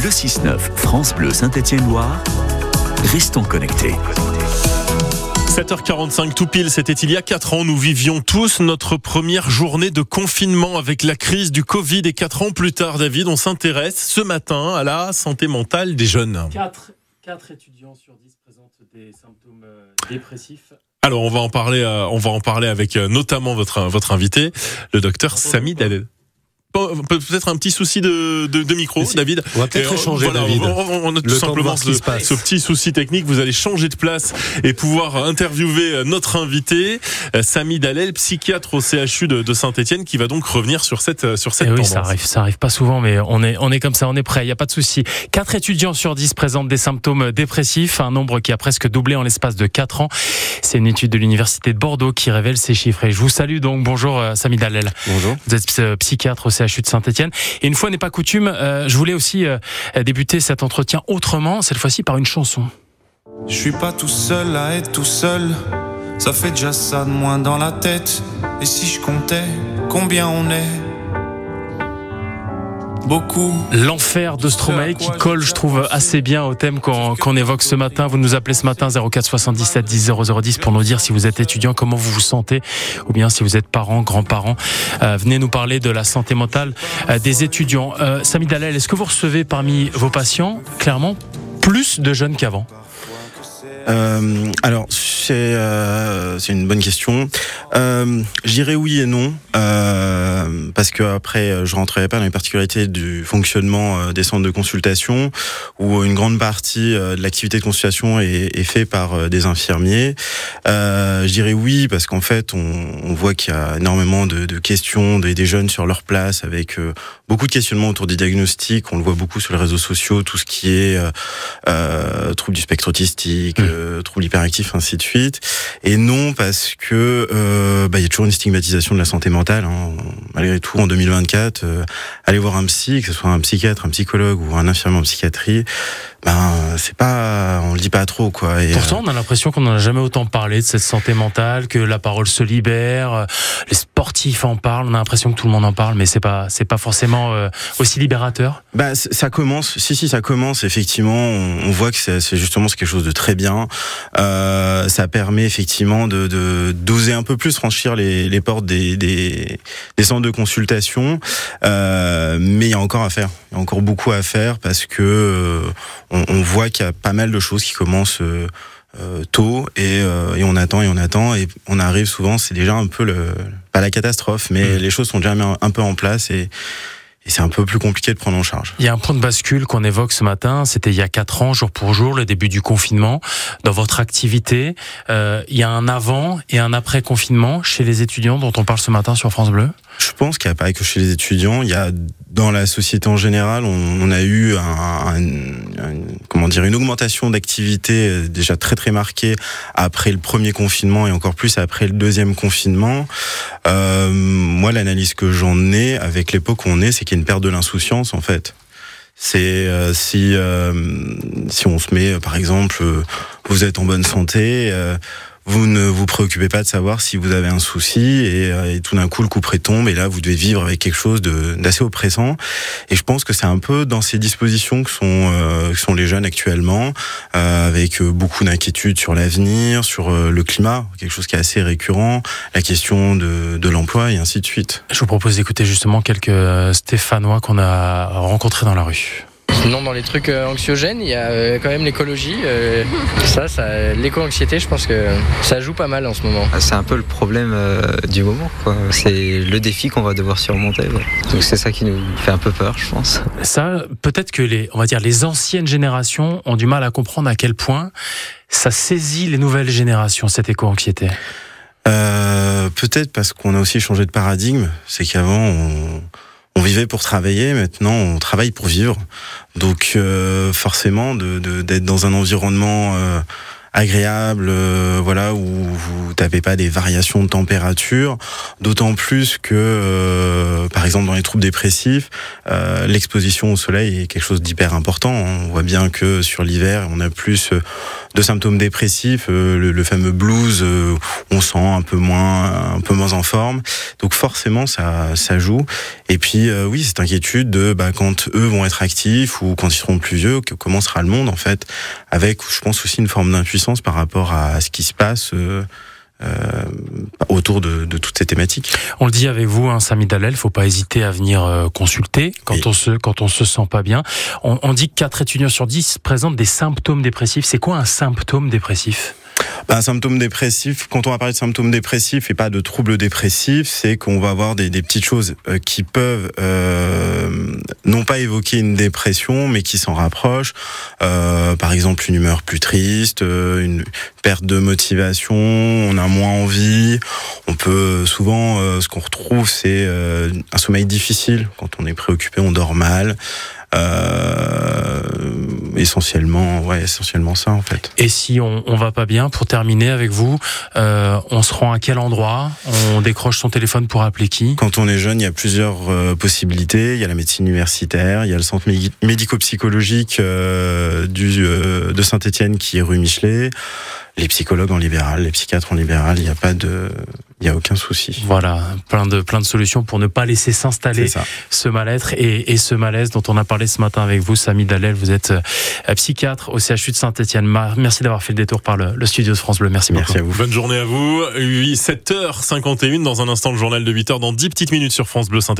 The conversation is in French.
Le 6-9, France Bleu Saint-Étienne-Loire. Restons connectés. 7h45 tout pile, c'était il y a 4 ans. Nous vivions tous notre première journée de confinement avec la crise du Covid. Et 4 ans plus tard, David, on s'intéresse ce matin à la santé mentale des jeunes. 4 étudiants sur 10 présentent des symptômes dépressifs. Alors on va en parler avec notamment votre invité, le docteur Samy Dalel. Peut-être un petit souci de micro, David. On va peut-être échanger, David. On a tout simplement ce petit souci technique. Vous allez changer de place et pouvoir interviewer notre invité, Samy Dalel, psychiatre au CHU de Saint-Étienne, qui va donc revenir sur cette tendance. Oui, ça arrive pas souvent, mais on est comme ça, on est prêt. Il y a pas de souci. 4 étudiants sur 10 présentent des symptômes dépressifs, un nombre qui a presque doublé en l'espace de 4 ans. C'est une étude de l'université de Bordeaux qui révèle ces chiffres. Et je vous salue donc. Bonjour, Samy Dalel. Bonjour. Vous êtes psychiatre au CHU de Saint-Étienne. Et une fois n'est pas coutume, je voulais aussi débuter cet entretien autrement, cette fois-ci par une chanson. Je suis pas tout seul à être tout seul, ça fait déjà ça de moins dans la tête. Et si je comptais combien on est? Beaucoup. L'enfer de Stromae qui colle, je trouve, assez bien au thème qu'on évoque ce matin. Vous nous appelez ce matin 04 77 10 0010 pour nous dire si vous êtes étudiant, comment vous vous sentez, ou bien si vous êtes parent, grands-parents. Venez nous parler de la santé mentale des étudiants. Samy Dalel, est-ce que vous recevez parmi vos patients, clairement, plus de jeunes qu'avant ? Alors c'est une bonne question. Je dirais oui et non, parce que après je rentrerai pas dans les particularités du fonctionnement des centres de consultation, où une grande partie de l'activité de consultation est fait par des infirmiers. Je dirais oui parce qu'en fait on voit qu'il y a énormément de questions des jeunes sur leur place, avec beaucoup de questionnements autour des diagnostics. On le voit beaucoup sur les réseaux sociaux, tout ce qui est troubles du spectre autistique, troubles hyperactifs, ainsi de suite. Et non parce que y a toujours une stigmatisation de la santé mentale, hein. Malgré tout, en 2024, aller voir un psy, que ce soit un psychiatre, un psychologue ou un infirmier en psychiatrie, c'est pas, on le dit pas trop, quoi. Et pourtant, on a l'impression qu'on n'en a jamais autant parlé de cette santé mentale, que la parole se libère, les sportifs en parlent, on a l'impression que tout le monde en parle, mais c'est pas forcément aussi libérateur. Ça commence, ça commence, effectivement, on voit que c'est justement quelque chose de très bien. Ça permet effectivement d'oser un peu plus franchir les portes des centres de consultation, mais il y a encore à faire. Il y a encore beaucoup à faire parce que on voit qu'il y a pas mal de choses qui commencent tôt et on attend et on arrive souvent, c'est déjà un peu pas la catastrophe, mais les choses sont déjà un peu en place et c'est un peu plus compliqué de prendre en charge. Il y a un point de bascule qu'on évoque ce matin, c'était il y a 4 ans, jour pour jour, le début du confinement. Dans votre activité, il y a un avant et un après confinement chez les étudiants dont on parle ce matin sur France Bleu. Je pense qu'il n'y a pas que chez les étudiants, il y a dans la société en général, on a eu une augmentation d'activité déjà très très marquée après le premier confinement et encore plus après le deuxième confinement. Moi, l'analyse que j'en ai avec l'époque où on est, c'est qu'il y a une perte de l'insouciance en fait. C'est si on se met, par exemple, vous êtes en bonne santé. Vous ne vous préoccupez pas de savoir si vous avez un souci et tout d'un coup le couperet tombe et là vous devez vivre avec quelque chose d'assez oppressant. Et je pense que c'est un peu dans ces dispositions que sont les jeunes actuellement, avec beaucoup d'inquiétudes sur l'avenir, sur le climat, quelque chose qui est assez récurrent, la question de l'emploi et ainsi de suite. Je vous propose d'écouter justement quelques Stéphanois qu'on a rencontrés dans la rue. Sinon, dans les trucs anxiogènes, il y a quand même l'écologie. L'éco-anxiété, je pense que ça joue pas mal en ce moment. C'est un peu le problème du moment, quoi. C'est le défi qu'on va devoir surmonter. Ouais. Donc c'est ça qui nous fait un peu peur, je pense. Ça, peut-être que les anciennes générations ont du mal à comprendre à quel point ça saisit les nouvelles générations, cette éco-anxiété. Peut-être parce qu'on a aussi changé de paradigme. C'est qu'avant, on vivait pour travailler, maintenant on travaille pour vivre. Donc forcément, d'être dans un environnement agréable, voilà, où vous n'avez pas des variations de température, d'autant plus que, par exemple, dans les troubles dépressifs, l'exposition au soleil est quelque chose d'hyper important. On voit bien que sur l'hiver, on a plus de symptômes dépressifs, le fameux blues, on sent un peu moins en forme. Donc forcément, ça joue. Et puis, oui, cette inquiétude de quand eux vont être actifs ou quand ils seront plus vieux, comment sera le monde en fait, avec, je pense aussi une forme d'impuissance par rapport à ce qui se passe autour de toutes ces thématiques. On le dit avec vous, Samy Dallel, faut pas hésiter à venir consulter quand on se sent pas bien. On dit que 4 étudiants sur 10 présentent des symptômes dépressifs. C'est quoi un symptôme dépressif ? Un symptôme dépressif, quand on va parler de symptômes dépressifs et pas de troubles dépressifs, c'est qu'on va avoir des petites choses qui peuvent non pas évoquer une dépression, mais qui s'en rapprochent. Par exemple, une humeur plus triste, une perte de motivation, on a moins envie. On peut souvent, ce qu'on retrouve, c'est un sommeil difficile. Quand on est préoccupé, on dort mal. Essentiellement ça en fait. Et si on va pas bien, pour terminer avec vous, on se rend à quel endroit ? On décroche son téléphone pour appeler qui ? Quand on est jeune, il y a plusieurs possibilités. Il y a la médecine universitaire, il y a le centre médico-psychologique de Saint-Étienne qui est rue Michelet. Les psychologues en libéral, les psychiatres en libéral, il y a aucun souci. Voilà, plein de solutions pour ne pas laisser s'installer ce mal-être et ce malaise dont on a parlé ce matin avec vous, Samy Dallel. Vous êtes psychiatre au CHU de Saint-Étienne. Merci d'avoir fait le détour par le studio de France Bleu. Merci beaucoup. Merci à vous. Bonne journée à vous. 7h51 dans un instant, le journal de 8h dans 10 petites minutes sur France Bleu Saint-Étienne.